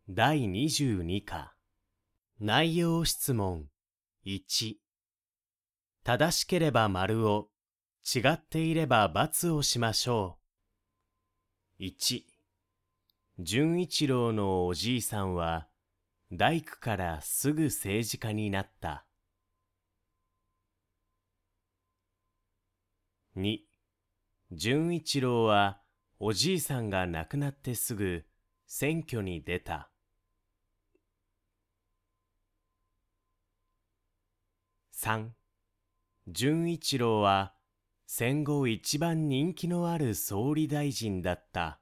第22課内容質問1正しければ丸を、違っていれば×をしましょう。1純一郎のおじいさんは大工からすぐ政治家になった。2純一郎はおじいさんが亡くなってすぐ選挙に出た。3純一郎は戦後一番人気のある総理大臣だった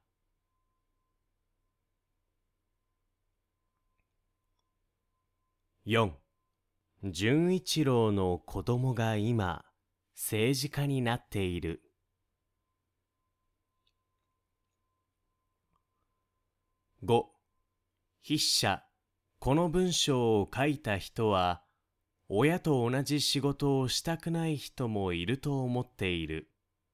。4純一郎の子供が今政治家になっている。5筆者この文章を書いた人は親と同じ仕事をしたくない人もいると思っている。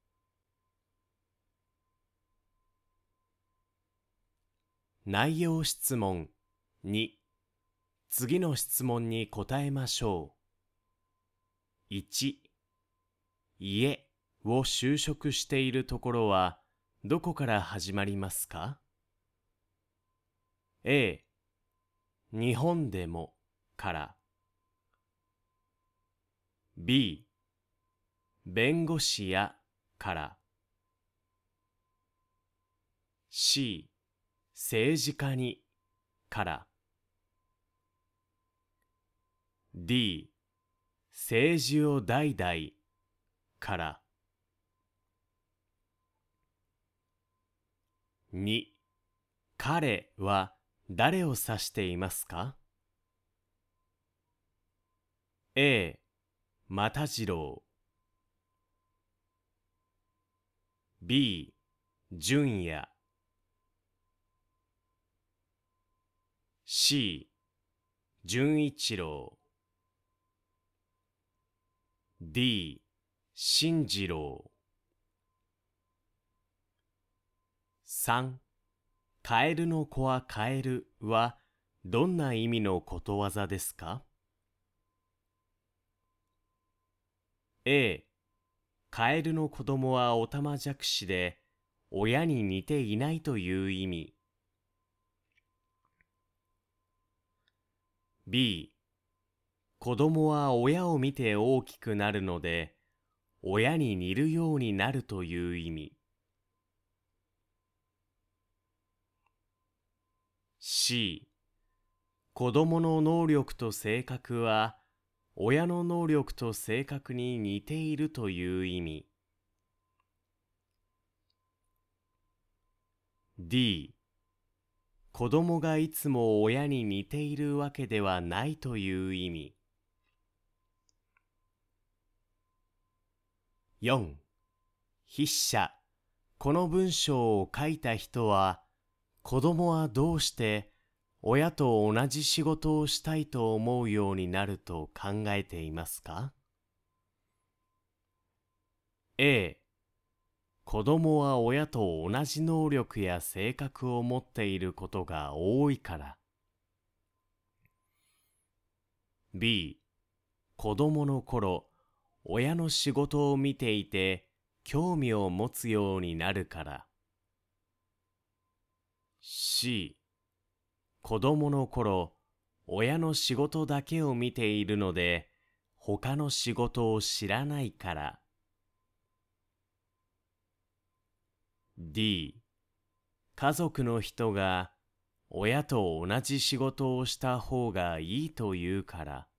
内容質問2次の質問に答えましょう。1家を就職しているところはどこから始まりますか？ A 日本でもから。B 弁護士やから。C 政治家にから。D 政治を代々から。2彼は誰を指していますか？ A 又次郎 B 純也 C 純一郎 D 進次郎。3カエルの子はカエルはどんな意味のことわざですか？ A カエルの子供はオタマジャクシで親に似ていないという意味。B 子供は親を見て大きくなるので親に似るようになるという意味。C 子供の能力と性格は親の能力と性格に似ているという意味。D 子供がいつも親に似ているわけではないという意味。4筆者この文章を書いた人は子供はどうして親と同じ仕事をしたいと思うようになると考えていますか？ A 子供は親と同じ能力や性格を持っていることが多いから。B 子供の頃親の仕事を見ていて興味を持つようになるから。C 子供の頃親の仕事だけを見ているので他の仕事を知らないから。D 家族の人が親と同じ仕事をした方がいいと言うから。